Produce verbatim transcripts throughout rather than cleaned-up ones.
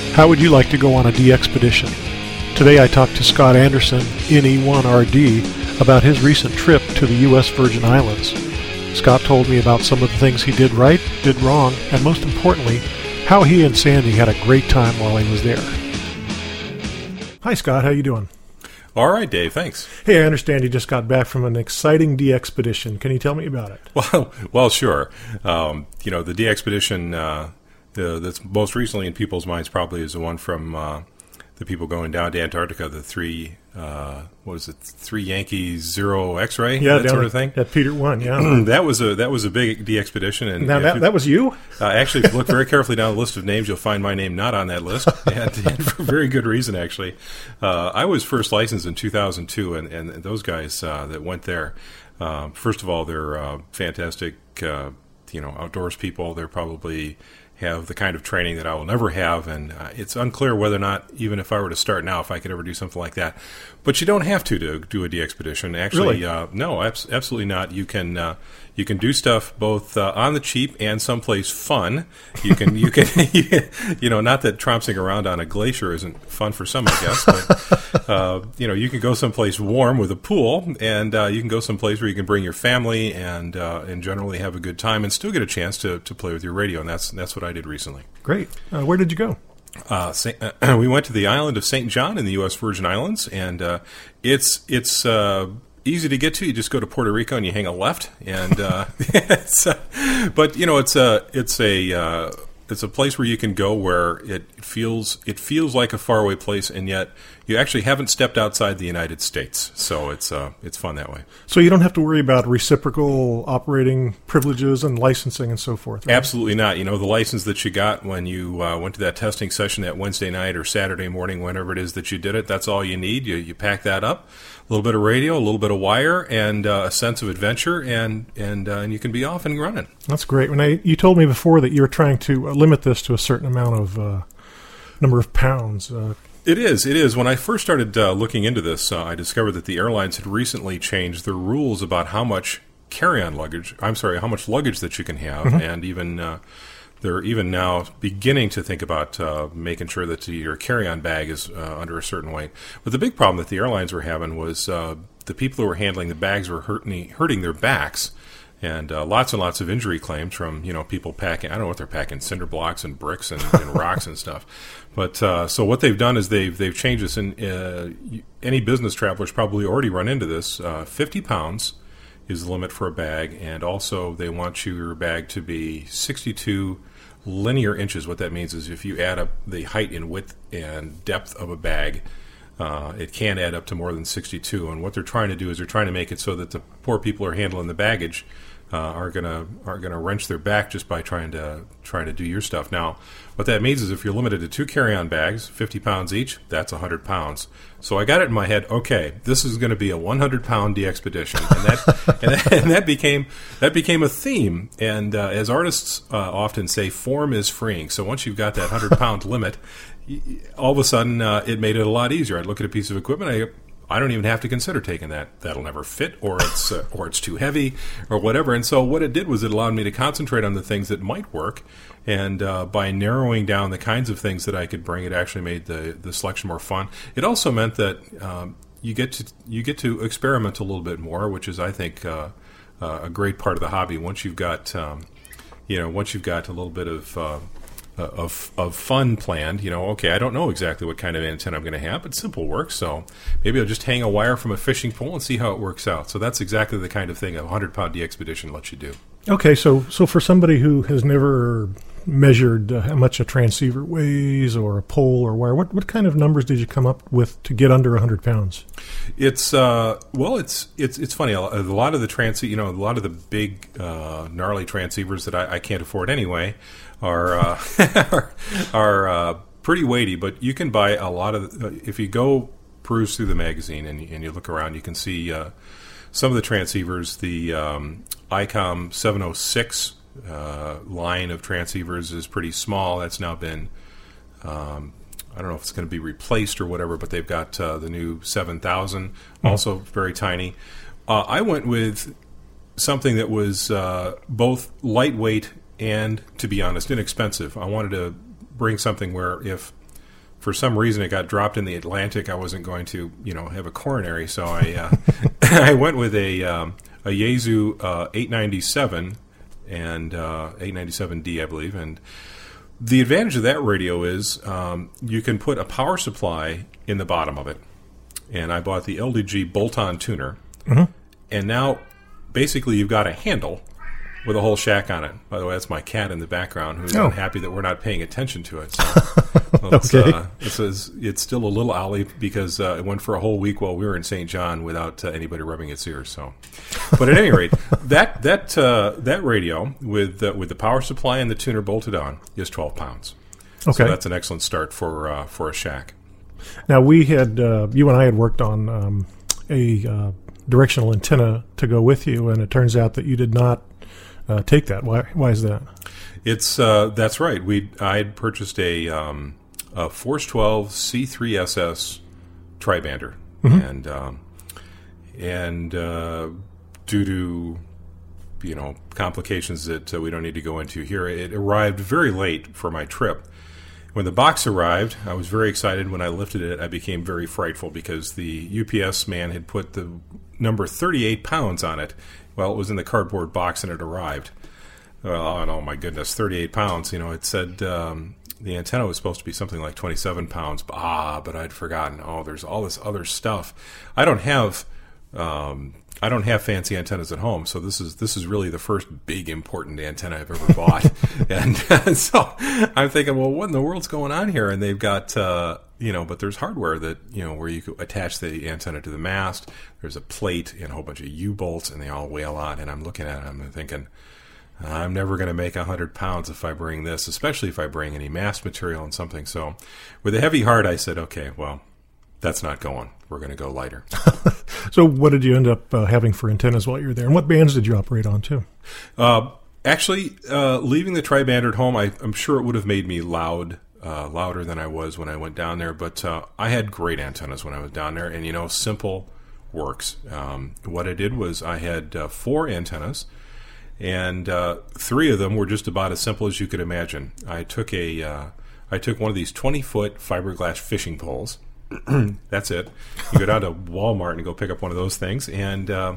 How would you like to go on a de-expedition? Today I talked to Scott Anderson, N E one R D, about his recent trip to the U S Virgin Islands. Scott told me about some of the things he did right, did wrong, and most importantly, how he and Sandy had a great time while he was there. Hi Scott, how you doing? All right, Dave, thanks. Hey, I understand you just got back from an exciting de-expedition. Can you tell me about it? Well, well, sure. Um, you know, the de-expedition uh, the, that's most recently in people's minds probably is the one from uh, the people going down to Antarctica, the three, uh, what is it, three Yankees, zero X-ray, yeah, that sort of thing? At Peter one, yeah. that was a that was a big de-expedition. And now, that, you, that was you? Uh, actually, if you look very carefully down the list of names, you'll find my name not on that list, and, and for very good reason, actually. Uh, I was first licensed in two thousand two, and, and those guys uh, that went there, uh, first of all, they're uh, fantastic, uh, you know, outdoors people. They're probably have the kind of training that I will never have, and uh, it's unclear whether or not, even if I were to start now, if I could ever do something like that. But you don't have to to do a de-expedition. Actually, really? uh, no, abs- absolutely not. You can uh, you can do stuff both uh, on the cheap and someplace fun. You can you can you know, not that trouncing around on a glacier isn't fun for some, I guess, but uh, you know, you can go someplace warm with a pool, and uh, you can go someplace where you can bring your family and uh, and generally have a good time and still get a chance to, to play with your radio, and that's that's what I did recently. Great. Uh, where did you go? Uh, Saint, uh, we went to the island of Saint John in the U S Virgin Islands, and uh, it's it's uh, easy to get to. You just go to Puerto Rico and you hang a left, and uh, it's, uh, but you know it's a it's a uh, it's a place where you can go where it feels it feels like a faraway place, and yet you actually haven't stepped outside the United States. So it's uh, it's fun that way. So you don't have to worry about reciprocal operating privileges and licensing and so forth, right? Absolutely not. You know, the license that you got when you uh, went to that testing session that Wednesday night or Saturday morning, whenever it is that you did it, that's all you need. You you pack that up, a little bit of radio, a little bit of wire, and uh, a sense of adventure, and and uh, and you can be off and running. That's great. When I, you told me before that you were trying to uh, limit this to a certain amount of uh, number of pounds. Uh, It is. It is. When I first started uh, looking into this, uh, I discovered that the airlines had recently changed their rules about how much carry-on luggage, I'm sorry, how much luggage that you can have, mm-hmm. and even uh, they're even now beginning to think about uh, making sure that your carry-on bag is uh, under a certain weight. But the big problem that the airlines were having was uh, the people who were handling the bags were hurting, hurting their backs. And uh, lots and lots of injury claims from, you know, people packing, I don't know what they're packing, cinder blocks and bricks and, and rocks and stuff. But uh, so what they've done is they've they've changed this. And uh, any business travelers probably already run into this. Uh, fifty pounds is the limit for a bag. And also they want your bag to be sixty-two linear inches. What that means is if you add up the height and width and depth of a bag, Uh, it can add up to more than sixty-two, and what they're trying to do is they're trying to make it so that the poor people who are handling the baggage uh, are gonna are gonna wrench their back just by trying to trying to do your stuff. Now, what that means is if you're limited to two carry-on bags, fifty pounds each, that's one hundred pounds. So I got it in my head. Okay, this is going to be a one hundred pound de-expedition, and that and, that and that became that became a theme. And uh, as artists uh, often say, form is freeing. So once you've got that one hundred pound limit, all of a sudden, uh, it made it a lot easier. I'd look at a piece of equipment, I, I don't even have to consider taking that. That'll never fit, or it's uh, or it's too heavy, or whatever. And so what it did was it allowed me to concentrate on the things that might work, and uh, by narrowing down the kinds of things that I could bring, it actually made the, the selection more fun. It also meant that um, you get to you get to experiment a little bit more, which is, I think, uh, uh, a great part of the hobby. Once you've got, um, you know, once you've got a little bit of uh, Of, of fun planned, you know, okay, I don't know exactly what kind of antenna I'm going to have, but simple works, so maybe I'll just hang a wire from a fishing pole and see how it works out. So that's exactly the kind of thing a one hundred pound de-expedition lets you do. Okay, so so for somebody who has never measured uh, how much a transceiver weighs or a pole or wire, what, what kind of numbers did you come up with to get under one hundred pounds? It's, uh, well, it's it's it's funny. A lot of the trans, you know, a lot of the big, uh, gnarly transceivers that I, I can't afford anyway are uh, are, are uh, pretty weighty, but you can buy a lot of, uh, if you go peruse through the magazine and, and you look around, you can see uh, some of the transceivers. The um, ICOM seven oh six uh, line of transceivers is pretty small. That's now been, um, I don't know if it's going to be replaced or whatever, but they've got uh, the new seven thousand, mm-hmm. also very tiny. Uh, I went with something that was uh, both lightweight and, to be honest, inexpensive. I wanted to bring something where if for some reason it got dropped in the Atlantic. I wasn't going to, you know, have a coronary, so I uh, I went with a um, a Yaesu uh, eight ninety-seven and uh, eight ninety-seven D, I believe. And the advantage of that radio is um, you can put a power supply in the bottom of it. And I bought the L D G bolt-on tuner, mm-hmm. and now basically you've got a handle with a whole shack on it. By the way, that's my cat in the background who's oh. unhappy that we're not paying attention to it. So, well, it's, okay. uh, it's, it's still a little owly because uh, it went for a whole week while we were in Saint John without uh, anybody rubbing its ears. So, but at any rate, that that uh, that radio with uh, with the power supply and the tuner bolted on is twelve pounds. Okay, so that's an excellent start for uh, for a shack. Now we had uh, you and I had worked on um, a uh, directional antenna to go with you, and it turns out that you did not. Uh, take that. Why? Why is that? It's uh, that's right. We I had purchased a, um, a Force twelve C three S S tribander, mm-hmm. and um, and uh, due to you know complications that uh, we don't need to go into here, it arrived very late for my trip. When the box arrived, I was very excited. When I lifted it, I became very frightful because the U P S man had put the number thirty-eight pounds on it. Well, it was in the cardboard box and it arrived. Well, oh my goodness, thirty-eight pounds. You know, it said um, the antenna was supposed to be something like twenty-seven pounds. Ah, but I'd forgotten. Oh, there's all this other stuff. I don't have um, I don't have fancy antennas at home, so this is this is really the first big important antenna I've ever bought. and uh, so I'm thinking, well, what in the world's going on here? And they've got uh, you know, but there's hardware that you know where you could attach the antenna to the mast. There's a plate and a whole bunch of U-bolts, and they all weigh a lot. And I'm looking at it, I'm thinking, I'm never going to make one hundred pounds if I bring this, especially if I bring any mast material and something. So with a heavy heart, I said, okay, well, that's not going. We're going to go lighter. So what did you end up uh, having for antennas while you were there? And what bands did you operate on, too? Uh, actually, uh, leaving the tribander at home, I, I'm sure it would have made me loud, uh, louder than I was when I went down there. But uh, I had great antennas when I was down there. And, you know, simple works. Um, what I did was I had uh, four antennas. And uh, three of them were just about as simple as you could imagine. I took a, uh, I took one of these twenty-foot fiberglass fishing poles. That's it. You go down to Walmart and go pick up one of those things. And uh,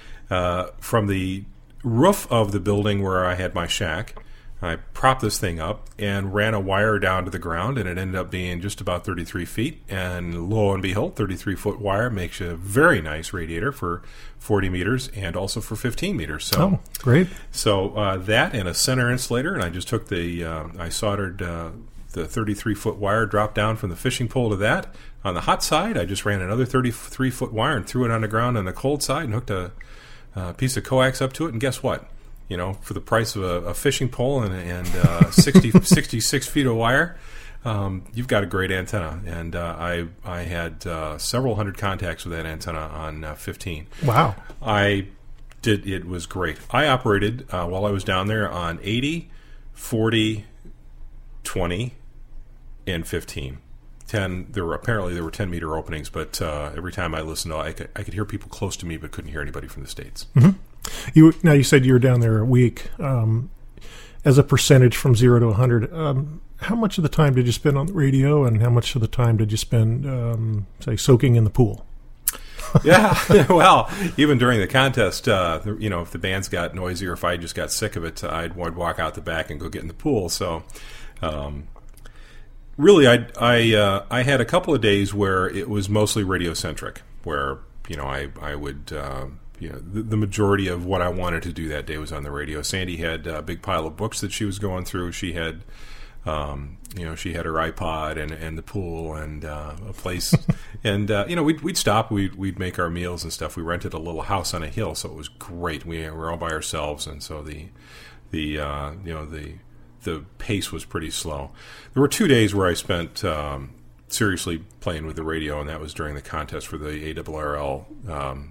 uh, from the roof of the building where I had my shack, I propped this thing up and ran a wire down to the ground, and it ended up being just about thirty-three feet. And lo and behold, thirty-three foot wire makes you a very nice radiator for forty meters and also for fifteen meters. So, oh, great. So uh, that and a center insulator, and I just took the, uh, I soldered uh, the thirty-three foot wire, dropped down from the fishing pole to that. On the hot side, I just ran another thirty-three foot wire and threw it on the ground on the cold side and hooked a, a piece of coax up to it. And guess what? You know, for the price of a, a fishing pole and, and uh, sixty, sixty-six feet of wire, um, you've got a great antenna. And uh, I I had uh, several hundred contacts with that antenna on uh, fifteen. Wow. I did. It was great. I operated uh, while I was down there on eighty, forty, twenty, and fifteen. ten, there were apparently there were ten meter openings, but uh, every time I listened, I could, I could hear people close to me, but couldn't hear anybody from the States. Mm-hmm. You now you said you were down there a week. Um, as a percentage from zero to a hundred, um, how much of the time did you spend on the radio, and how much of the time did you spend, um, say, soaking in the pool? Yeah, well, even during the contest, uh, you know, if the bands got noisy or if I just got sick of it, I'd, I'd walk out the back and go get in the pool. So. Um, Really, I I uh, I had a couple of days where it was mostly radio centric, where you know I I would uh, you know the, the majority of what I wanted to do that day was on the radio. Sandy had a big pile of books that she was going through. She had um, you know she had her iPod and, and the pool and uh, a place, and uh, you know we'd we'd stop, we'd we'd make our meals and stuff. We rented a little house on a hill, so it was great. We were all by ourselves, and so the the uh, you know the the pace was pretty slow. There were two days where I spent um, seriously playing with the radio, and that was during the contest for the A R R L um,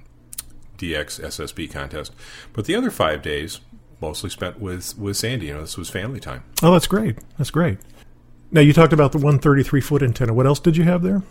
D X S S B contest. But the other five days mostly spent with, with Sandy. You know, this was family time. Oh, that's great. That's great. Now, you talked about the one thirty-three foot antenna. What else did you have there?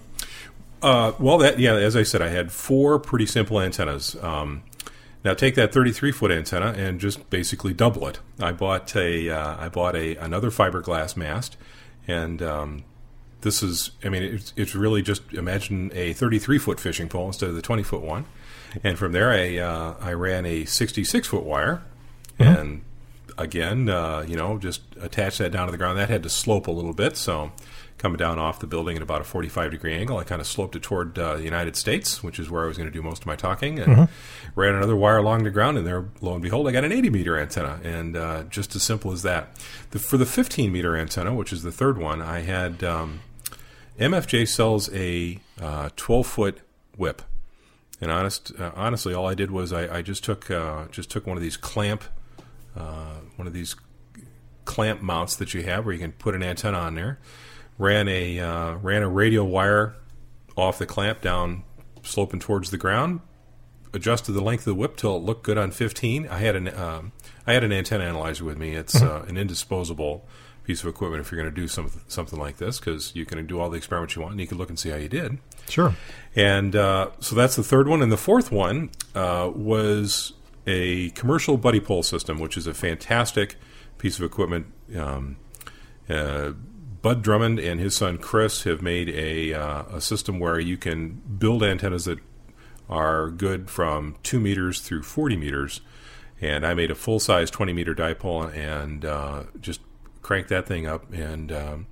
Uh, well, that yeah, as I said, I had four pretty simple antennas. Um, Now take that thirty-three foot antenna and just basically double it. I bought a uh, I bought a another fiberglass mast, and um, this is, I mean, it's, it's really just imagine a thirty-three foot fishing pole instead of the twenty foot one. And from there, I uh, I ran a sixty-six foot wire, mm-hmm. and again, uh, you know, just attached that down to the ground. That had to slope a little bit, so coming down off the building at about a forty-five degree angle, I kind of sloped it toward uh, the United States, which is where I was going to do most of my talking, and mm-hmm. ran another wire along the ground, and there, lo and behold, I got an eighty meter antenna, and uh, just as simple as that. The, for the fifteen meter antenna, which is the third one, I had um, M F J sells a uh, twelve foot whip, and honest, uh, honestly, all I did was I, I just took uh, just took one of these clamp, uh, one of these clamp mounts that you have where you can put an antenna on there. Ran a uh, ran a radial wire off the clamp down, sloping towards the ground. Adjusted the length of the whip till it looked good on fifteen. I had an um, I had an antenna analyzer with me. It's mm-hmm. uh, an indisposable piece of equipment if you're going to do some, something like this, because you can do all the experiments you want and you can look and see how you did. Sure. And uh, so that's the third one. And the fourth one uh, was a commercial buddy pole system, which is a fantastic piece of equipment. Um, uh, Bud Drummond and his son Chris have made a, uh, a system where you can build antennas that are good from two meters through forty meters. And I made a full-size twenty meter dipole and uh, just cranked that thing up. And um,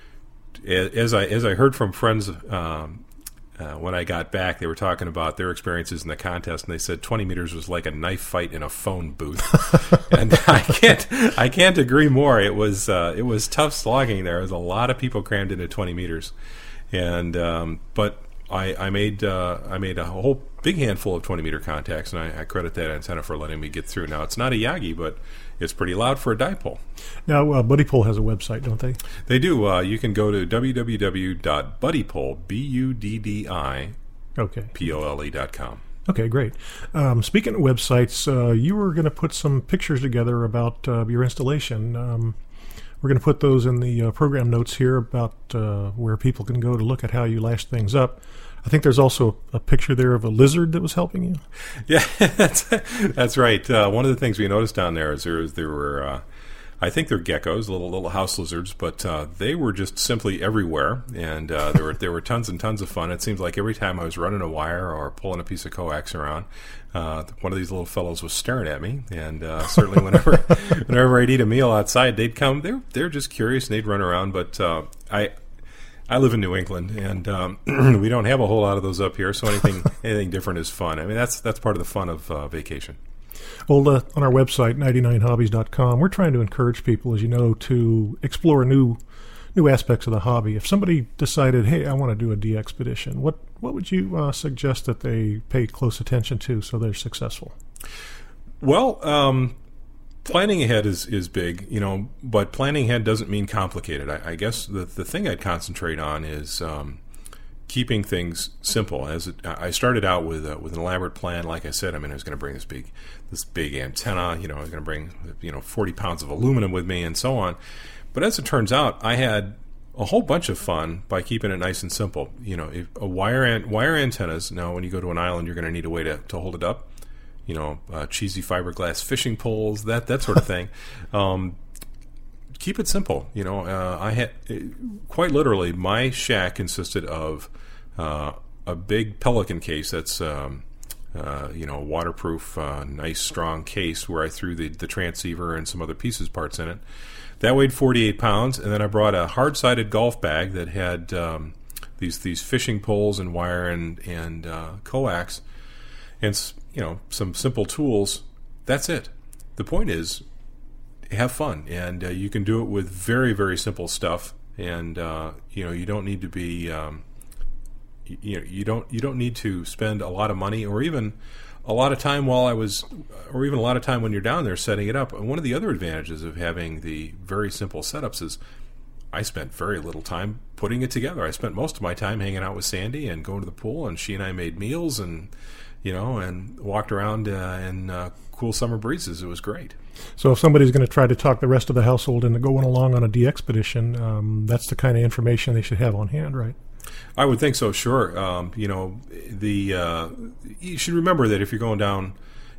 as I as I heard from friends um, uh, when I got back, they were talking about their experiences in the contest, and they said twenty meters was like a knife fight in a phone booth. And I can't I can't agree more. It was uh, it was tough slogging there. There was a lot of people crammed into twenty meters, and um, but I, I made uh, I made a whole big handful of twenty meter contacts, and I, I credit that antenna for letting me get through. Now it's not a Yagi, but it's pretty loud for a dipole. Now uh, Buddy Pole has a website, don't they? They do. Uh, you can go to w w w dot buddy pole b u d d i okay p o l e dot com. Okay, great. Um, speaking of websites, uh, you were going to put some pictures together about uh, your installation. Um, we're going to put those in the uh, program notes here about uh, where people can go to look at how you lash things up. I think there's also a picture there of a lizard that was helping you. Yeah, that's, that's right. Uh, one of the things we noticed down there is there, there were, uh, I think they're geckos, little little house lizards, but uh, they were just simply everywhere, and uh, there were there were tons and tons of fun. It seems like every time I was running a wire or pulling a piece of coax around, uh, one of these little fellows was staring at me, and uh, certainly whenever whenever I'd eat a meal outside, they'd come. They're they're just curious and they'd run around. But uh, I I live in New England, and um, we don't have a whole lot of those up here, so anything anything different is fun. I mean, that's that's part of the fun of uh, vacation. Well, uh, on our website, ninety-nine hobbies dot com, we're trying to encourage people, as you know, to explore new new aspects of the hobby. If somebody decided, hey, I want to do a DXpedition, what, what would you uh, suggest that they pay close attention to so they're successful? Well, um, planning ahead is, is big, you know, but planning ahead doesn't mean complicated. I, I guess the, the thing I'd concentrate on is um, keeping things simple. As it, I started out with uh, with an elaborate plan. Like I said, I mean, I was going to bring this big this big antenna. You know, I was going to bring you know forty pounds of aluminum with me, and so on. But as it turns out, I had a whole bunch of fun by keeping it nice and simple. You know, if a wire an, wire antennas. Now, when you go to an island, you're going to need a way to, to hold it up. You know, uh, cheesy fiberglass fishing poles, that that sort of thing. Um, keep it simple. You know, uh, I had quite literally my shack consisted of uh, a big Pelican case that's um, uh, you know waterproof, uh, nice strong case where I threw the the transceiver and some other pieces parts in it. That weighed forty-eight pounds, and then I brought a hard-sided golf bag that had um, these these fishing poles and wire and and uh, coax, and you know some simple tools. That's it. The point is, have fun, and uh, you can do it with very very simple stuff. And uh, you know you don't need to be um, you, you know you don't you don't need to spend a lot of money or even a lot of time while I was, or even a lot of time when you're down there setting it up. And one of the other advantages of having the very simple setups is I spent very little time putting it together. I spent most of my time hanging out with Sandy and going to the pool, and she and I made meals and, you know, and walked around uh, in uh, cool summer breezes. It was great. So if somebody's going to try to talk the rest of the household into going along on a DXpedition, um, that's the kind of information they should have on hand, right? I would think so, sure. Um, you know, the uh, you should remember that if you're going down,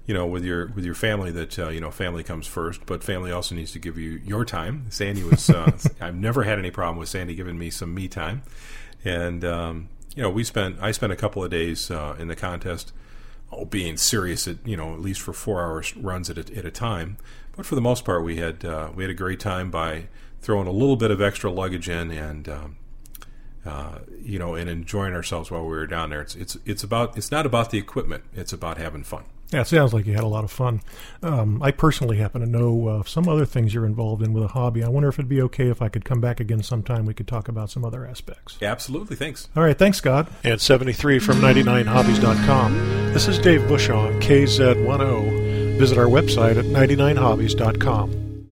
you know, with your with your family that uh, you know, family comes first, but family also needs to give you your time. Sandy was uh, I've never had any problem with Sandy giving me some me time, and um, you know, we spent I spent a couple of days uh, in the contest, oh, being serious at you know at least for four hour runs at a, at a time. But for the most part, we had uh, we had a great time by throwing a little bit of extra luggage in and. Um, Uh, you know, and enjoying ourselves while we were down there. It's it's it's about it's not about the equipment. It's about having fun. Yeah, it sounds like you had a lot of fun. Um, I personally happen to know uh, some other things you're involved in with a hobby. I wonder if it'd be okay if I could come back again sometime. We could talk about some other aspects. Absolutely, thanks. All right, thanks, Scott. And seventy-three from ninety-nine hobbies dot com. This is Dave Bush on K Z ten. Visit our website at ninety-nine hobbies dot com.